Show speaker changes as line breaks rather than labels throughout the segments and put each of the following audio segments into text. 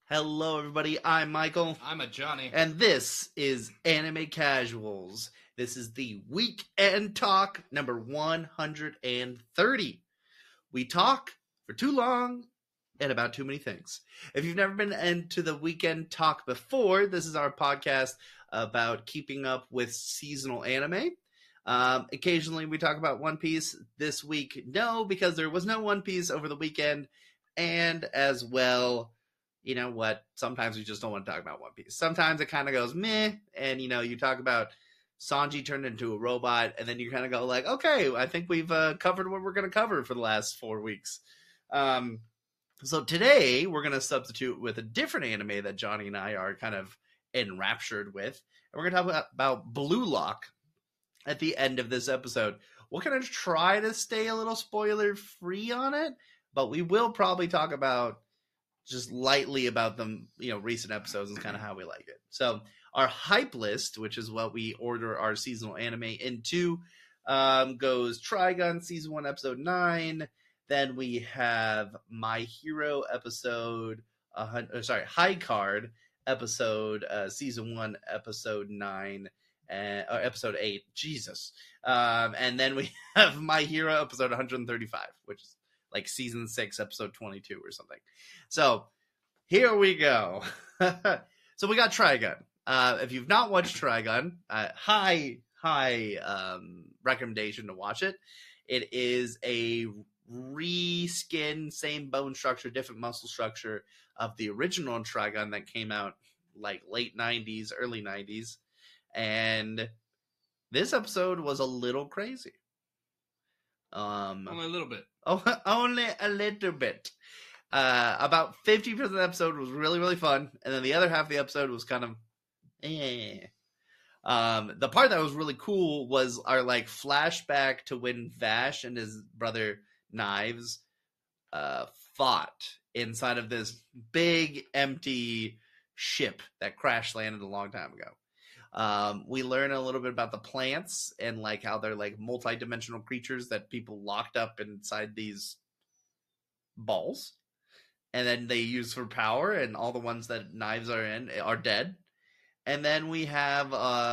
Hello, everybody. I'm Michael.
I'm a Johnny.
And this is Anime Casuals. This is the Weekend Talk number 130. We talk for too long and about too many things. If you've never been into the Weekend Talk before, this is our podcast about keeping up with seasonal anime. Occasionally we talk about One Piece. This week, no, because there was no One Piece over the weekend. And as well, you know what? Sometimes we just don't want to talk about One Piece. Sometimes it kind of goes meh, and you talk about Sanji turned into a robot, and then you kind of go like, okay, I think we've covered what we're going to cover for the last 4 weeks. So today we're going to substitute with a different anime that Johnny and I are kind of enraptured with, and we're going to talk about Blue Lock at the end of this episode. We're going to try to stay a little spoiler free on it, but we will probably talk about just lightly about them, recent episodes and kind of how we like it. So our hype list, which is what we order our seasonal anime into, goes Trigun Season 1, Episode 9. Then we have My Hero episode, High Card episode, Season 1, Episode 9, or Episode 8. Jesus. And then we have My Hero episode 135, which is like Season 6, Episode 22 or something. So here we go. So we got Trigun. If you've not watched Trigun, high recommendation to watch it. It is a reskin, same bone structure, different muscle structure of the original Trigun that came out like late 90s, early 90s. And this episode was a little crazy.
Only a little bit.
Oh, only a little bit. About 50% of the episode was really, really fun, and then the other half of the episode was kind of The part that was really cool was our flashback to when Vash and his brother Knives fought inside of this big empty ship that crash landed a long time ago. We learn a little bit about the plants and how they're multi-dimensional creatures that people locked up inside these balls, and then they use for power, and all the ones that Knives are in are dead. And then we have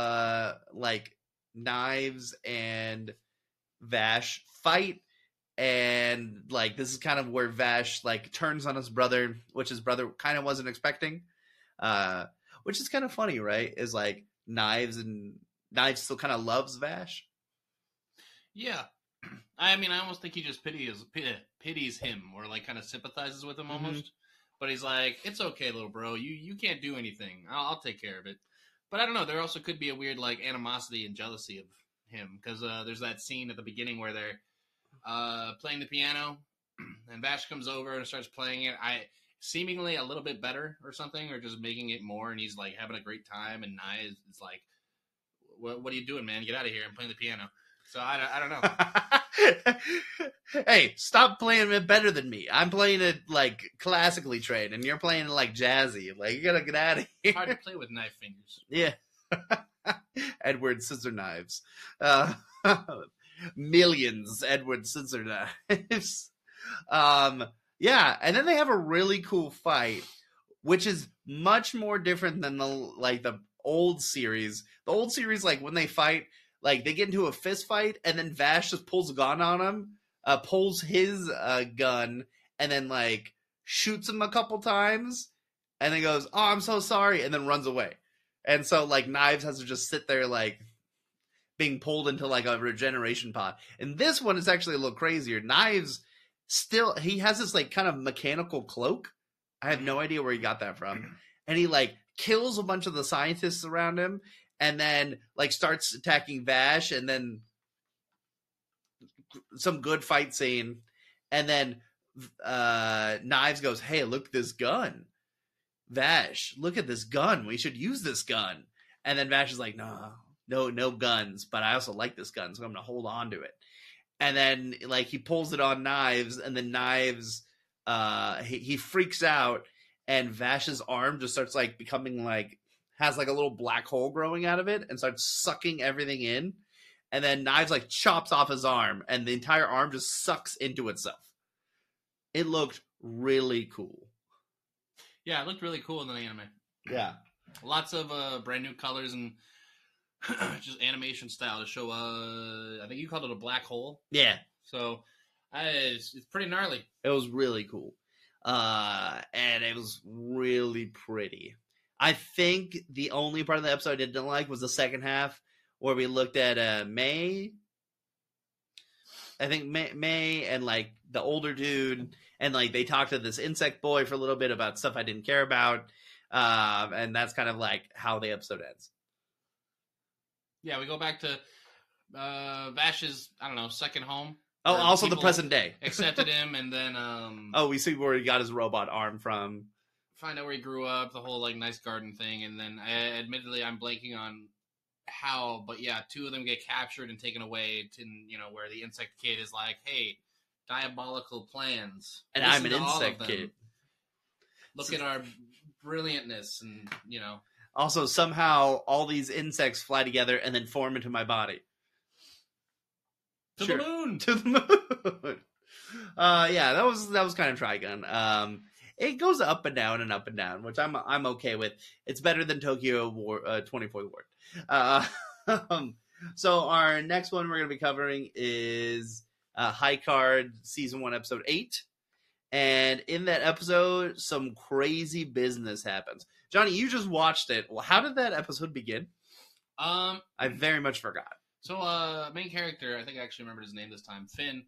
Knives and Vash fight, and this is kind of where Vash turns on his brother, which his brother kind of wasn't expecting, which is kind of funny, right? Is Knives still kind of loves Vash.
Yeah, I mean, I almost think he just pities him, or kind of sympathizes with him almost. Mm-hmm. But he's like, it's okay, little bro. You can't do anything. I'll take care of it. But I don't know. There also could be a weird animosity and jealousy of him, because there's that scene at the beginning where they're playing the piano, and Vash comes over and starts playing it. Seemingly a little bit better or something, or just making it more, and he's having a great time, and Knives is like, what are you doing, man? Get out of here! I'm playing the piano. So I don't know.
Hey, stop playing it better than me. I'm playing it classically trained, and you're playing it jazzy. You gotta get out of here.
Hard to play with knife fingers.
Yeah. Edward Scissor Knives. Millions Edward Scissor Knives. Yeah, and then they have a really cool fight, which is much more different than the old series. The old series, when they fight, they get into a fist fight, and then Vash just pulls a gun on him, pulls his gun, and then shoots him a couple times, and then goes, "Oh, I'm so sorry," and then runs away. And so Knives has to just sit there being pulled into a regeneration pod. And this one is actually a little crazier. Knives he has this kind of mechanical cloak. I have no idea where he got that from. And he kills a bunch of the scientists around him, and then starts attacking Vash, and then some good fight scene, and then Knives goes, "Hey, look at this gun. Vash, look at this gun. We should use this gun." And then Vash is like, no guns, but I also like this gun, so I'm gonna hold on to it. And then he pulls it on Knives, and then Knives he freaks out, and Vash's arm just starts becoming has a little black hole growing out of it, and starts sucking everything in. And then Knives chops off his arm, and the entire arm just sucks into itself. It looked really cool.
Yeah, it looked really cool in the anime.
Yeah.
Lots of brand new colors and just animation style to show. I think you called it a black hole.
Yeah.
So it's pretty gnarly.
It was really cool. And it was really pretty. I think the only part of the episode I didn't like was the second half where we looked at May. I think May and like the older dude, and like they talked to this insect boy for a little bit about stuff I didn't care about. And that's kind of like how the episode ends.
Yeah, we go back to Vash's, I don't know, second home.
Oh, also the present day.
Accepted him, and then
we see where he got his robot arm from.
Find out where he grew up, the whole like nice garden thing, and then admittedly I'm blanking on how, but yeah, two of them get captured and taken away to, you know, where the insect kid is like, hey, diabolical plans.
And
Listen
I'm an insect kid.
Look at our brilliantness, and you know.
Also, somehow all these insects fly together and then form into my body.
To the moon.
To the moon. Yeah, that was kind of Trigun. It goes up and down and up and down, which I'm okay with. It's better than Tokyo War 24th Ward. So our next one we're going to be covering is High Card Season 1, Episode 8. And in that episode, some crazy business happens. Johnny, you just watched it. Well, how did that episode begin? I very much forgot.
So, main character, I think I actually remembered his name this time, Finn.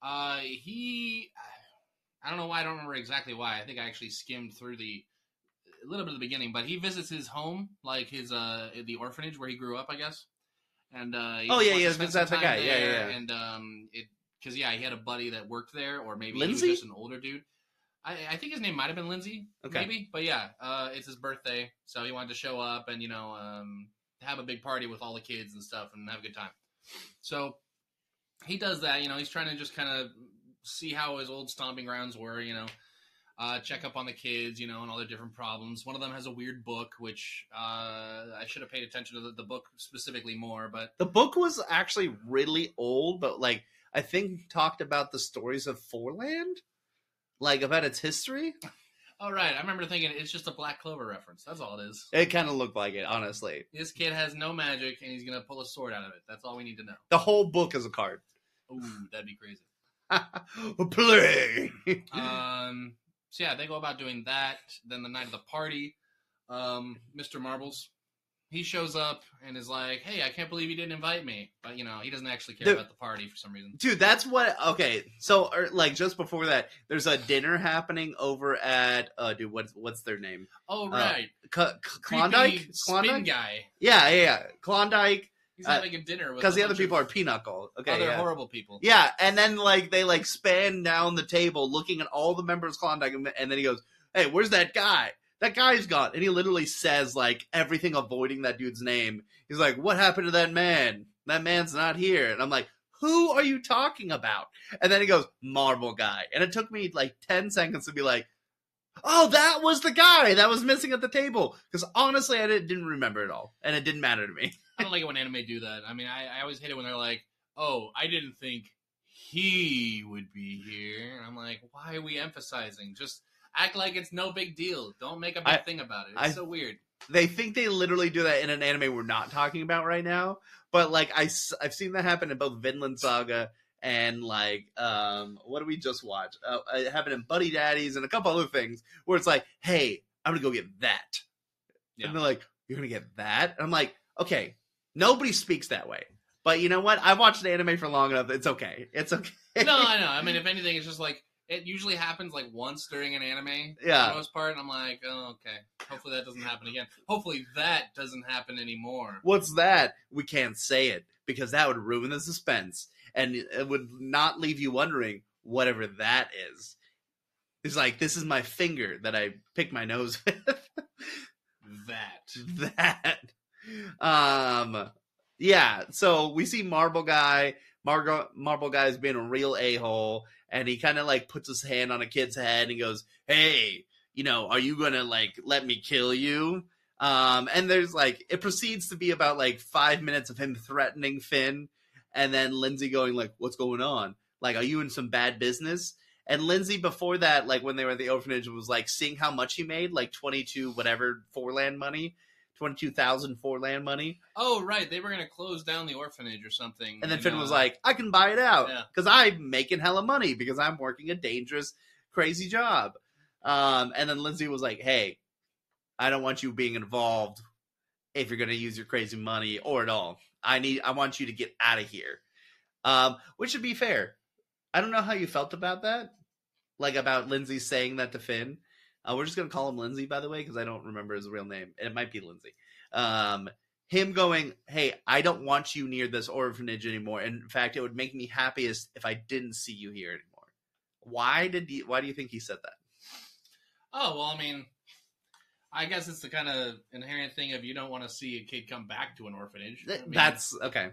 I don't know why, I don't remember exactly why. I think I actually skimmed through a little bit of the beginning, but he visits his home, like his the orphanage where he grew up, I guess. And
that's the guy. Yeah.
And because he had a buddy that worked there, or maybe
Lindsay?
he was just an older dude. I think his name might have been Lindsay, maybe. But yeah, it's his birthday, so he wanted to show up and have a big party with all the kids and stuff and have a good time. So he does that. He's trying to just kind of see how his old stomping grounds were. Check up on the kids, and all their different problems. One of them has a weird book, which I should have paid attention to the book specifically more. But
the book was actually really old, but like I think talked about the stories of Fourland, like about its history.
Oh, right. I remember thinking it's just a Black Clover reference. That's all it is.
It kind of looked like it, honestly.
This kid has no magic, and he's going to pull a sword out of it. That's all we need to know.
The whole book is a card.
Ooh, that'd be crazy.
Play!
So, yeah, they go about doing that. Then the night of the party, Mr. Marbles, he shows up and is like, hey, I can't believe you didn't invite me. But, he doesn't actually care about the party for some reason.
Dude, that's what... Okay, so, just before that, there's a dinner happening over at... dude, what's their name?
Oh, right.
Klondike?
Spin guy.
Yeah. Klondike.
He's having a dinner with...
Because the other people are Pinochle. Okay,
they're horrible people.
Yeah, and then, they, span down the table looking at all the members of Klondike, and then he goes, hey, where's that guy? That guy's gone. And he literally says, everything avoiding that dude's name. He's like, what happened to that man? That man's not here. And I'm like, who are you talking about? And then he goes, Marble Guy. And it took me, 10 seconds to be like, oh, that was the guy that was missing at the table. Because honestly, I didn't remember it all. And it didn't matter to me.
I don't like it when anime do that. I mean, I always hate it when they're like, oh, I didn't think he would be here. And I'm like, why are we emphasizing? Just... act like it's no big deal. Don't make a big thing about it. It's so weird.
They think they literally do that in an anime we're not talking about right now. But, I've seen that happen in both Vinland Saga and, what did we just watch? It happened in Buddy Daddies and a couple other things where it's like, hey, I'm going to go get that. Yeah. And they're like, you're going to get that? And I'm like, okay, nobody speaks that way. But you know what? I've watched anime for long enough. It's okay. It's okay.
No, I know. I mean, if anything, it's just it usually happens once during an anime for the most part, and I'm like, oh, okay. Hopefully that doesn't happen again. Hopefully that doesn't happen anymore.
What's that? We can't say it, because that would ruin the suspense, and it would not leave you wondering whatever that is. It's like, this is my finger that I pick my nose with. That. Yeah, so we see Marble Guy. Marble Guy is being a real a-hole. And he kind of puts his hand on a kid's head and goes, hey, are you going to let me kill you? And there's it proceeds to be about 5 minutes of him threatening Finn. And then Lindsay going what's going on? Are you in some bad business? And Lindsay, before that, like when they were at the orphanage, was like seeing how much he made, like 22 whatever Forland money, 22,000 Forland money.
Oh, right. They were going to close down the orphanage or something.
And then Finn was like, I can buy it out because I'm making hella money because I'm working a dangerous, crazy job. And then Lindsay was like, hey, I don't want you being involved if you're going to use your crazy money or at all. I want you to get out of here. Which should be fair. I don't know how you felt about that. Like about Lindsay saying that to Finn. We're just going to call him Lindsay, by the way, because I don't remember his real name. It might be Lindsay. Him going, hey, I don't want you near this orphanage anymore. In fact, it would make me happiest if I didn't see you here anymore. Why do you think he said that?
Oh, well, I mean, I guess it's the kind of inherent thing of you don't want to see a kid come back to an orphanage.
That's okay.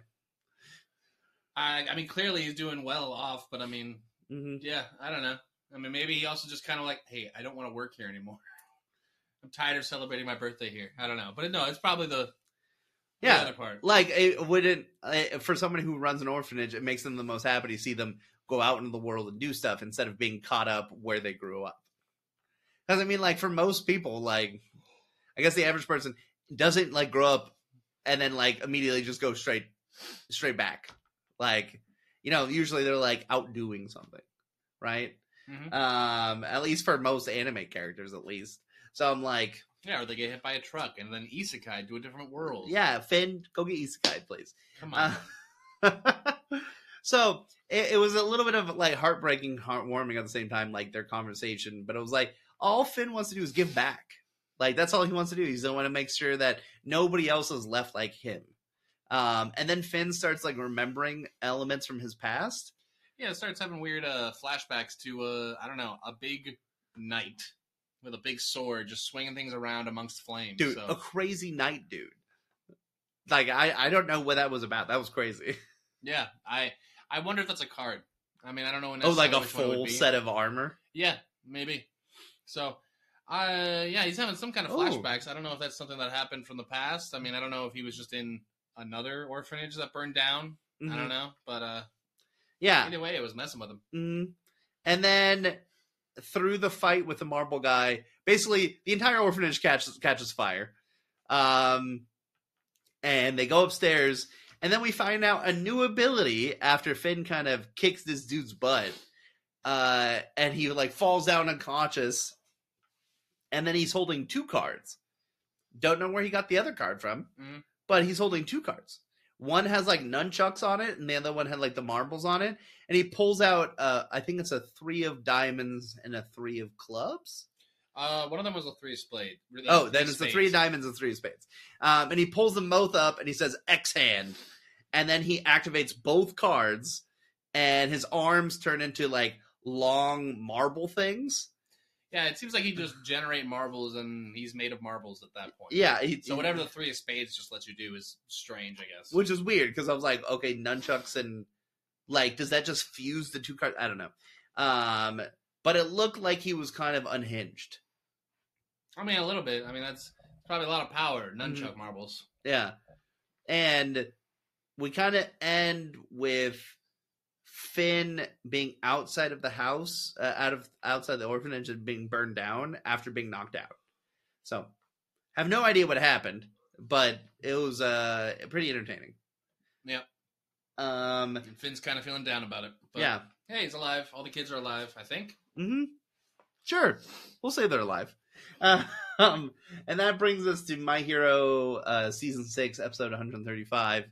I mean, clearly he's doing well off, but I mean, yeah, I don't know. I mean, maybe he also just kind of like, hey, I don't want to work here anymore. I'm tired of celebrating my birthday here. I don't know. But no, it's probably the other part.
Like, it wouldn't, for somebody who runs an orphanage, it makes them the most happy to see them go out into the world and do stuff instead of being caught up where they grew up. Because, I mean, like, for most people, like, I guess the average person doesn't, like, grow up and then, like, immediately just go straight back. Like, you know, usually they're, like, out doing something, right? Mm-hmm. At least for most anime characters, at least. So I'm like...
Yeah, or they get hit by a truck and then isekai to a different world.
Yeah, Finn, go get isekai, please.
Come on.
So, it was a little bit of, like, heartbreaking, heartwarming at the same time, like, their conversation. But it was like, all Finn wants to do is give back. Like, that's all he wants to do. He doesn't want to make sure that nobody else is left like him. And then Finn starts, like, remembering elements from his past.
Yeah, it starts having weird flashbacks to, I don't know, a big knight with a big sword just swinging things around amongst flames.
Dude, a crazy knight, dude. Like, I don't know what that was about. That was crazy.
Yeah, I wonder if that's a card. I mean, I don't know.
Like a full set of armor?
Yeah, maybe. So, yeah, he's having some kind of flashbacks. I don't know if that's something that happened from the past. I mean, I don't know if he was just in another orphanage that burned down. Mm-hmm. I don't know, but yeah. Either way, it was messing with him.
Mm-hmm. And then through the fight with the marble guy, basically the entire orphanage catches fire. And they go upstairs, and then we find out a new ability after Finn kind of kicks this dude's butt. And he like falls down unconscious, and then he's holding 2 cards. Don't know where he got the other card from, but he's holding 2 cards. One has like nunchucks on it, and the other one had like the marbles on it. And he pulls out, I think it's a 3 of diamonds and a 3 of clubs.
One of them was a 3 of spades.
Then it's the 3 of diamonds and 3 of spades. And he pulls them both up, and he says X hand, and then he activates both cards, and his arms turn into like long marble things.
Yeah, it seems like he just generate marbles, and he's made of marbles at that point.
Yeah.
So whatever the 3 of spades just lets you do is strange, I guess.
Which is weird, because I was like, okay, nunchucks and, like, does that just fuse the 2 cards? I don't know. But it looked like he was kind of unhinged.
I mean, a little bit. I mean, that's probably a lot of power, nunchuck marbles.
Yeah. And we kind of end with Finn being outside of the house, outside the orphanage and being burned down after being knocked out. So, have no idea what happened, but it was pretty entertaining.
Yeah. And Finn's kind of feeling down about it. But,
yeah.
Hey, he's alive. All the kids are alive, I think.
Mm-hmm. Sure. We'll say they're alive. And that brings us to My Hero Season 6, Episode 135.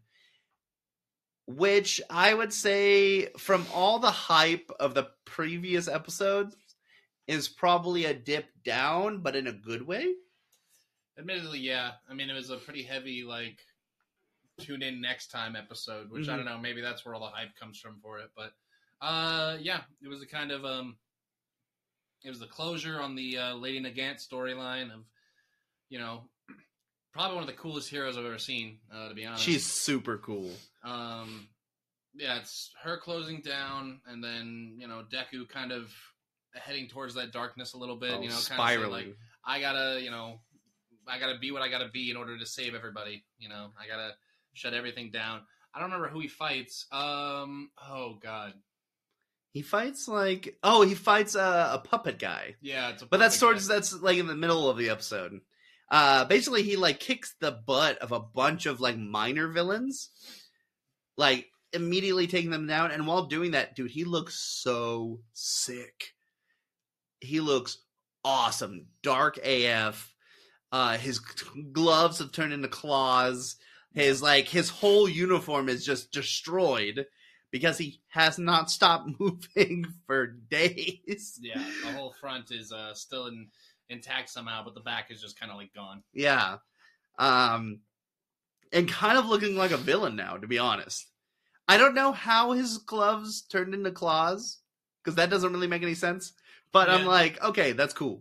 Which I would say, from all the hype of the previous episodes, is probably a dip down, but in a good way.
Admittedly, yeah. I mean, it was a pretty heavy, like, tune in next time episode, which I don't know, maybe that's where all the hype comes from for it. But, yeah, it was a kind of, it was the closure on the Lady Nagant storyline of, you know, probably one of the coolest heroes I've ever seen, to be honest.
She's super cool.
Yeah, it's her closing down, and then, you know, Deku kind of heading towards that darkness a little bit, you know,
spiraling.
Kind of like, I gotta be what I gotta be in order to save everybody, you know, I gotta shut everything down. I don't remember who he fights. Oh god.
He fights he fights a puppet guy.
Yeah, it's a
But
puppet guy.
that's like in the middle of the episode. Basically he like kicks the butt of a bunch of like minor villains, like immediately taking them down. And while doing that, dude, he looks so sick. He looks awesome, dark AF. His gloves have turned into claws. His whole uniform is just destroyed because he has not stopped moving for days.
Yeah, the whole front is still intact somehow, but the back is just kind of like gone.
Yeah. And kind of looking like a villain now, to be honest. I don't know how his gloves turned into claws, because that doesn't really make any sense. But I'm like, okay, that's cool.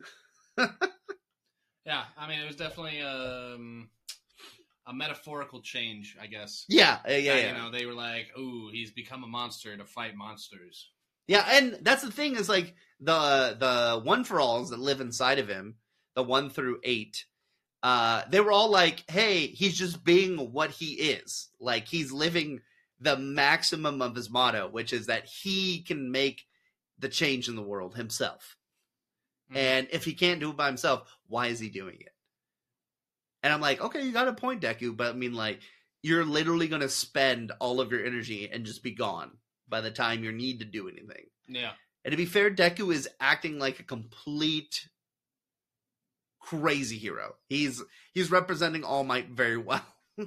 Yeah, I mean, it was definitely a metaphorical change, I guess.
Yeah.
You know, they were like, "Ooh, he's become a monster to fight monsters."
Yeah, and that's the thing is like the one for alls that live inside of him, the 1 through 8. They were all like, "Hey, he's just being what he is. Like he's living the maximum of his motto, which is that he can make the change in the world himself." And if he can't do it by himself, why is he doing it? And I'm like, okay, you got a point, Deku, but I mean, like, you're literally going to spend all of your energy and just be gone by the time you need to do anything.
Yeah.
And to be fair, Deku is acting like a complete crazy hero. He's representing All Might very well.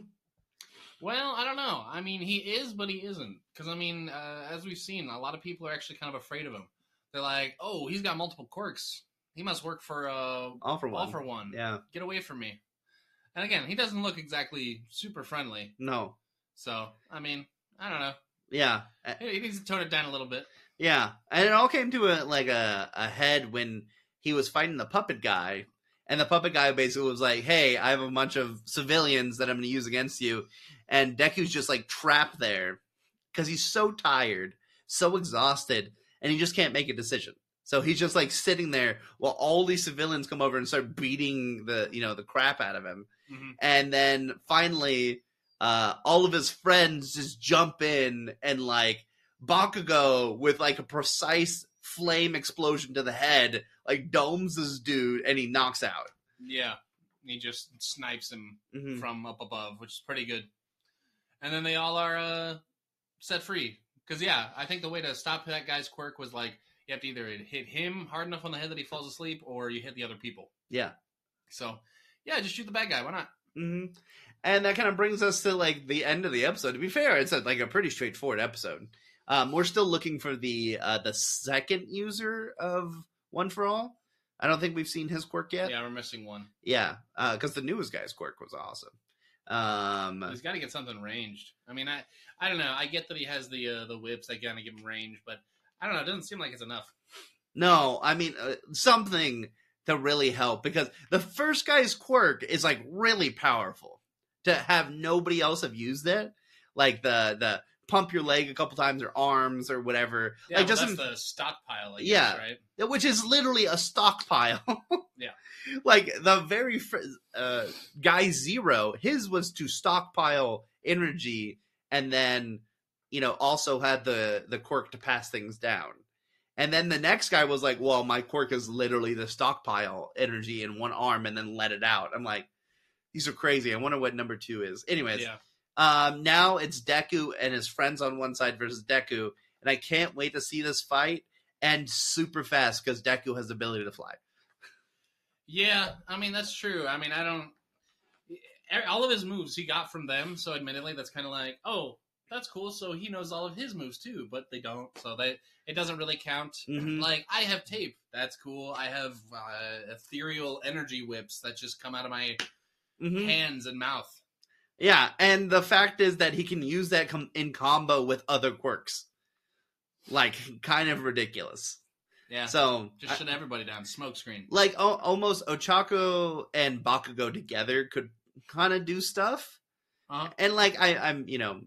Well, I don't know. I mean, he is, but he isn't. Because, I mean, as we've seen, a lot of people are actually kind of afraid of him. They're like, oh, he's got multiple quirks. He must work for
All for One.
All for One.
Yeah.
Get away from me. And again, he doesn't look exactly super friendly.
No.
So, I mean, I don't know.
Yeah.
He needs to tone it down a little bit.
Yeah. And it all came to a head when he was fighting the puppet guy. And the puppet guy basically was like, hey, I have a bunch of civilians that I'm going to use against you. And Deku's just like trapped there because he's so tired, so exhausted, and he just can't make a decision. So he's just like sitting there while all these civilians come over and start beating the crap out of him.
Mm-hmm.
And then finally, all of his friends just jump in and like Bakugo with like a precise flame explosion to the head, like domes this dude and he knocks out.
Yeah. He just snipes him from up above, which is pretty good. And then they all are set free. Because, yeah, I think the way to stop that guy's quirk was like, you have to either hit him hard enough on the head that he falls asleep, or you hit the other people.
Yeah.
So, yeah, just shoot the bad guy. Why not?
Mm-hmm. And that kind of brings us to like the end of the episode. To be fair, it's like a pretty straightforward episode. We're still looking for the second user of One for All. I don't think we've seen his quirk yet.
Yeah, we're missing one.
Yeah, because the newest guy's quirk was awesome.
He's got to get something ranged. I mean, I don't know. I get that he has the whips that kind of give him range, but I don't know. It doesn't seem like it's enough.
No, I mean something to really help, because the first guy's quirk is like really powerful. To have nobody else have used it, like the pump your leg a couple times or arms or whatever.
Yeah,
like
well, that's the stockpile, I guess,
yeah,
right?
Which is literally a stockpile.
Yeah.
Like the very guy Zero, his was to stockpile energy and then, also had the quirk to pass things down. And then the next guy was like, well, my quirk is literally the stockpile energy in one arm and then let it out. I'm like, these are crazy. I wonder what number 2 is. Anyways,
yeah.
Now it's Deku and his friends on one side versus Deku. And I can't wait to see this fight end super fast because Deku has the ability to fly.
Yeah, I mean, that's true. I mean, all of his moves he got from them, so admittedly, that's kind of like, oh, that's cool, so he knows all of his moves too, but they don't, so it doesn't really count.
Mm-hmm.
Like, I have tape, that's cool. I have ethereal energy whips that just come out of my hands and mouth.
Yeah, and the fact is that he can use that in combo with other quirks. Like, kind of ridiculous.
Yeah,
so
just shut everybody down. Smoke screen.
Like almost Ochako and Bakugo together could kind of do stuff.
Uh-huh.
And like I'm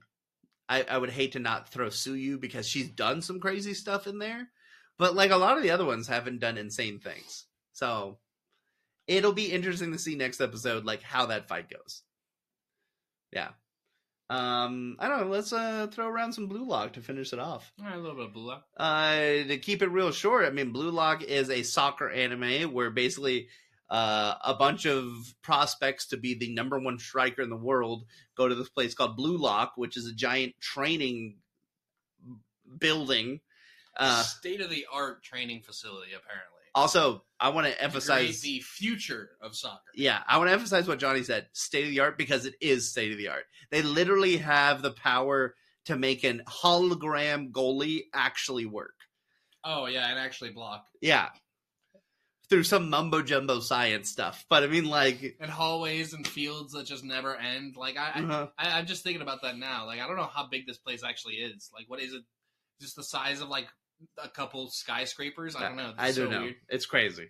I would hate to not throw Suyu because she's done some crazy stuff in there, but like a lot of the other ones haven't done insane things. So it'll be interesting to see next episode like how that fight goes. Yeah. I don't know. Let's throw around some Blue Lock to finish it off.
All right, a little bit of Blue Lock.
To keep it real short, I mean, Blue Lock is a soccer anime where basically a bunch of prospects to be the number one striker in the world go to this place called Blue Lock, which is a giant training building.
State-of-the-art training facility, apparently.
Also, I want to emphasize
the future of soccer.
Yeah, I want to emphasize what Johnny said, state-of-the-art, because it is state-of-the-art. They literally have the power to make an hologram goalie actually work.
Oh, yeah, and actually block.
Yeah. Through some mumbo-jumbo science stuff. But I mean, like...
And hallways and fields that just never end. Like, I'm just thinking about that now. Like, I don't know how big this place actually is. Like, what is it? Just the size of, like, a couple skyscrapers? I don't know.
I don't know. Weird. It's crazy.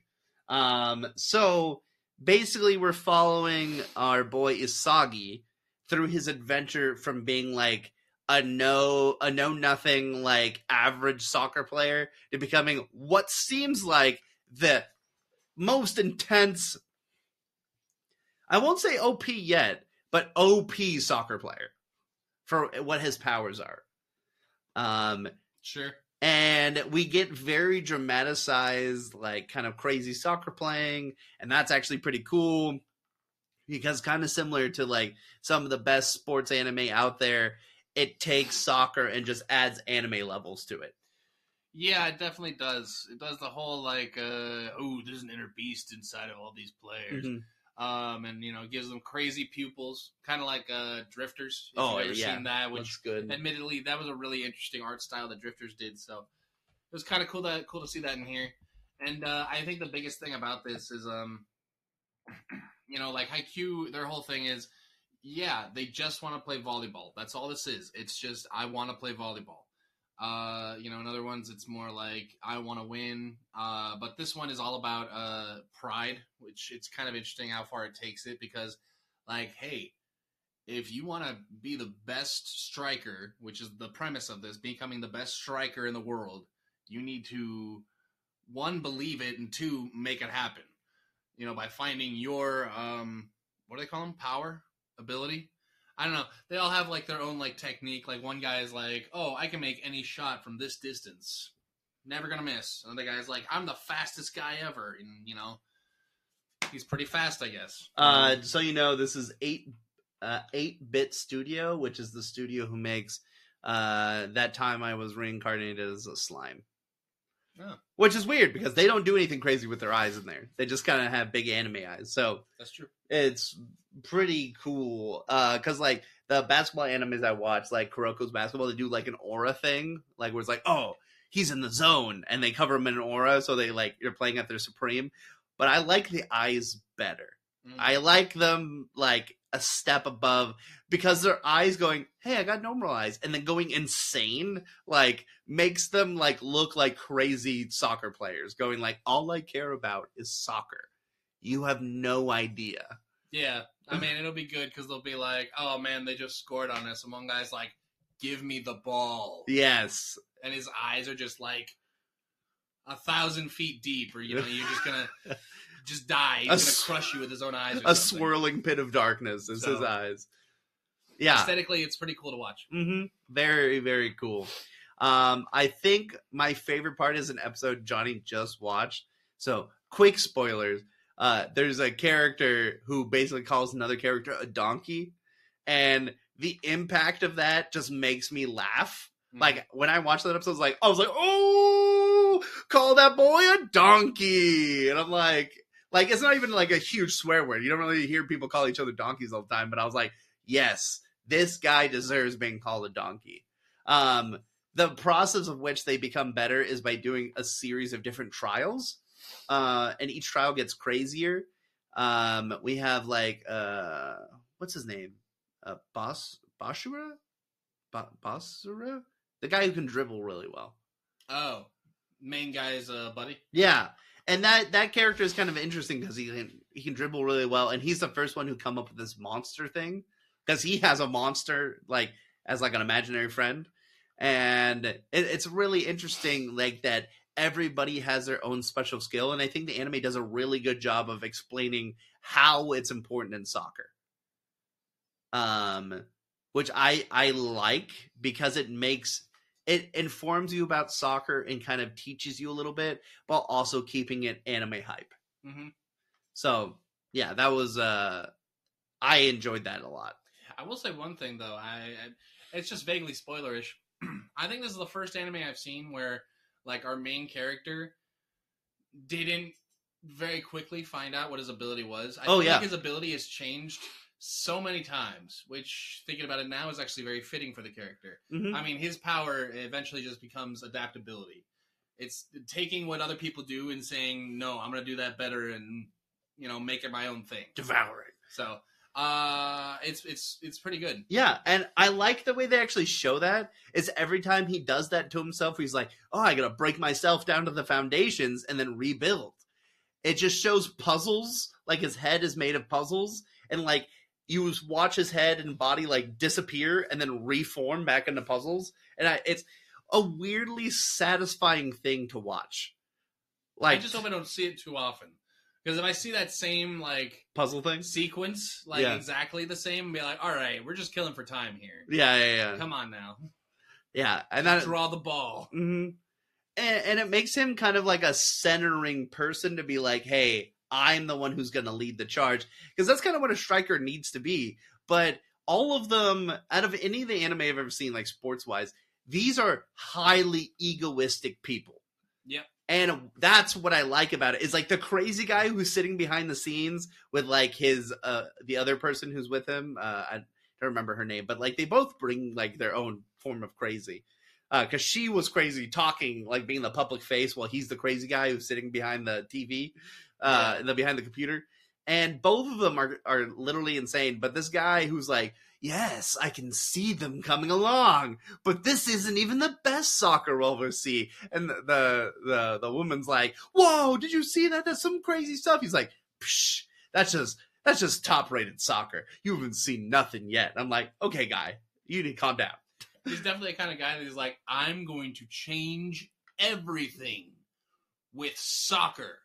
So basically we're following our boy Isagi through his adventure from being like a know-nothing, like average soccer player to becoming what seems like the most intense, I won't say OP yet, but OP soccer player for what his powers are.
Sure.
And we get very dramatized, like kind of crazy soccer playing. And that's actually pretty cool because kind of similar to like some of the best sports anime out there, it takes soccer and just adds anime levels to it.
Yeah, it definitely does. It does the whole like, there's an inner beast inside of all these players. Mm-hmm. And, you know, it gives them crazy pupils, kind of like Drifters. If you've ever seen that, which
that's good.
Admittedly, that was a really interesting art style that Drifters did. So it was kind of cool to see that in here. And I think the biggest thing about this is, you know, like Haikyuu, their whole thing is, yeah, they just want to play volleyball. That's all this is. It's just, I want to play volleyball. You know, in other ones, it's more like, I want to win. But this one is all about pride, which it's kind of interesting how far it takes it because, like, hey, if you want to be the best striker, which is the premise of this, becoming the best striker in the world, you need to, one, believe it, and two, make it happen. You know, by finding your, what do they call them? Power? Ability? I don't know. They all have, like, their own, like, technique. Like, one guy is like, oh, I can make any shot from this distance. Never gonna miss. Another guy's like, I'm the fastest guy ever. And, you know, he's pretty fast, I guess.
So, you know, this is 8-Bit Studio, which is the studio who makes That Time I Was Reincarnated as a Slime.
Oh.
Which is weird, because they don't do anything crazy with their eyes in there. They just kind of have big anime eyes. So
that's true.
It's pretty cool. Because, like, the basketball animes I watch, like Kuroko's Basketball, they do, like, an aura thing. Like, where it's like, oh, he's in the zone. And they cover him in an aura, so they, like, you're playing at their supreme. But I like the eyes better. I like them, like, a step above, because their eyes going, hey, I got normal eyes, and then going insane, like, makes them, like, look like crazy soccer players, going like, all I care about is soccer. You have no idea.
Yeah, I mean, it'll be good, because they'll be like, oh, man, they just scored on us, and one guy's like, give me the ball.
Yes.
And his eyes are just, like, 1,000 feet deep, or, you know, you're just gonna... just die. He's going to crush you with his own eyes.
A swirling pit of darkness is his eyes. Yeah.
Aesthetically, it's pretty cool to watch.
Mm-hmm. Very, very cool. I think my favorite part is an episode Johnny just watched. So, quick spoilers. There's a character who basically calls another character a donkey. And the impact of that just makes me laugh. Mm-hmm. Like, when I watched that episode, I was like, oh, call that boy a donkey. And I'm like, it's not even like a huge swear word. You don't really hear people call each other donkeys all the time. But I was like, yes, this guy deserves being called a donkey. The process of which they become better is by doing a series of different trials. And each trial gets crazier. We have like, what's his name? Basura? Basura? The guy who can dribble really well.
Oh, main guy's buddy?
Yeah. And that character is kind of interesting because he can dribble really well, and he's the first one who come up with this monster thing because he has a monster like as like an imaginary friend, and it's really interesting like that everybody has their own special skill, and I think the anime does a really good job of explaining how it's important in soccer. which I like because it informs you about soccer and kind of teaches you a little bit, while also keeping it anime hype.
Mm-hmm.
So yeah, that was I enjoyed that a lot.
I will say one thing though, it's just vaguely spoilerish. I think this is the first anime I've seen where like our main character didn't very quickly find out what his ability was. I feel like his ability has changed so many times, which, thinking about it now, is actually very fitting for the character.
Mm-hmm.
I mean, his power eventually just becomes adaptability. It's taking what other people do and saying, no, I'm going to do that better and, you know, make it my own thing.
Devour it.
So, it's pretty good.
Yeah, and I like the way they actually show that. Is every time he does that to himself, he's like, oh, I got to break myself down to the foundations and then rebuild. It just shows puzzles, like his head is made of puzzles, and like you watch his head and body like disappear and then reform back into puzzles, and it's a weirdly satisfying thing to watch. Like,
I just hope I don't see it too often, because if I see that same like
puzzle thing
sequence, like exactly the same, be like, all right, we're just killing for time here.
Yeah.
Come on now.
Yeah, and then
draw the ball.
Mm-hmm. And it makes him kind of like a centering person to be like, hey, I'm the one who's going to lead the charge. Because that's kind of what a striker needs to be. But all of them, out of any of the anime I've ever seen, like sports-wise, these are highly egoistic people.
Yep.
And that's what I like about it. Is like the crazy guy who's sitting behind the scenes with like his, the other person who's with him. I don't remember her name. But like they both bring like their own form of crazy. Because she was crazy talking, like being the public face, while he's the crazy guy who's sitting behind the TV, behind the computer. And both of them are literally insane. But this guy who's like, yes, I can see them coming along, but this isn't even the best soccer we'll ever see. And the woman's like, whoa, did you see that? That's some crazy stuff. He's like, psh, that's just top-rated soccer. You haven't seen nothing yet. I'm like, okay, guy, you need to calm down.
He's definitely the kind of guy that is like, I'm going to change everything with soccer.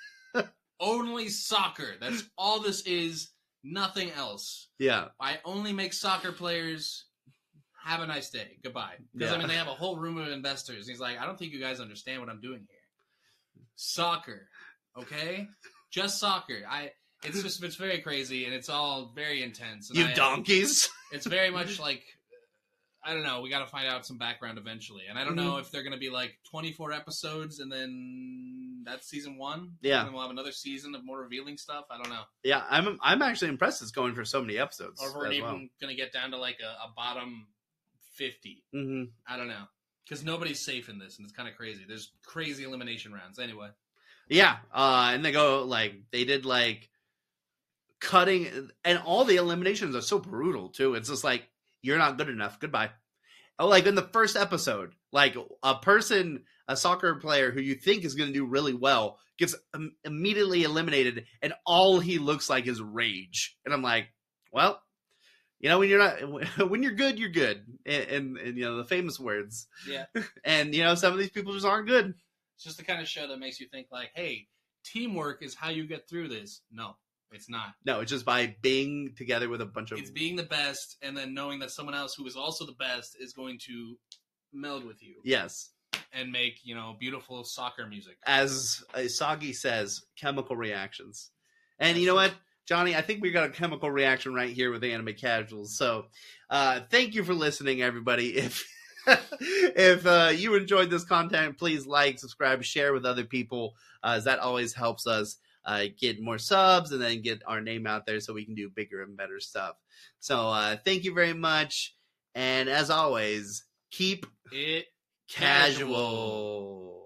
Only soccer. That's all this is. Nothing else.
Yeah.
I only make soccer players. Have a nice day. Goodbye. Because, I mean, they have a whole room of investors. He's like, I don't think you guys understand what I'm doing here. Soccer. Okay? Just soccer. It's very crazy, and it's all very intense. And
donkeys.
It's very much like, I don't know. We got to find out some background eventually, and I don't know if they're going to be like 24 episodes, and then that's season 1.
Yeah,
and then we'll have another season of more revealing stuff. I don't know.
Yeah, I'm actually impressed it's going for so many episodes.
Or if we're even going to get down to like a bottom 50.
Mm-hmm.
I don't know, because nobody's safe in this, and it's kind of crazy. There's crazy elimination rounds. Anyway.
Yeah, and they did like cutting, and all the eliminations are so brutal too. It's just like, you're not good enough. Goodbye. Oh, like in the first episode, like a soccer player who you think is going to do really well gets immediately eliminated, and all he looks like is rage. And I'm like, well, you know, when you're good, you're good. And you know, the famous words.
Yeah.
And you know, some of these people just aren't good.
It's just the kind of show that makes you think like, hey, teamwork is how you get through this. No. It's not.
No, it's just by being together with a bunch of...
It's being the best, and then knowing that someone else who is also the best is going to meld with you.
Yes.
And make, you know, beautiful soccer music.
As Isagi says, chemical reactions. And you know what, Johnny? I think we got a chemical reaction right here with Anime Casuals. So, thank you for listening, everybody. If you enjoyed this content, please like, subscribe, share with other people, as that always helps us get more subs and then get our name out there so we can do bigger and better stuff. So thank you very much. And as always, keep
it
casual.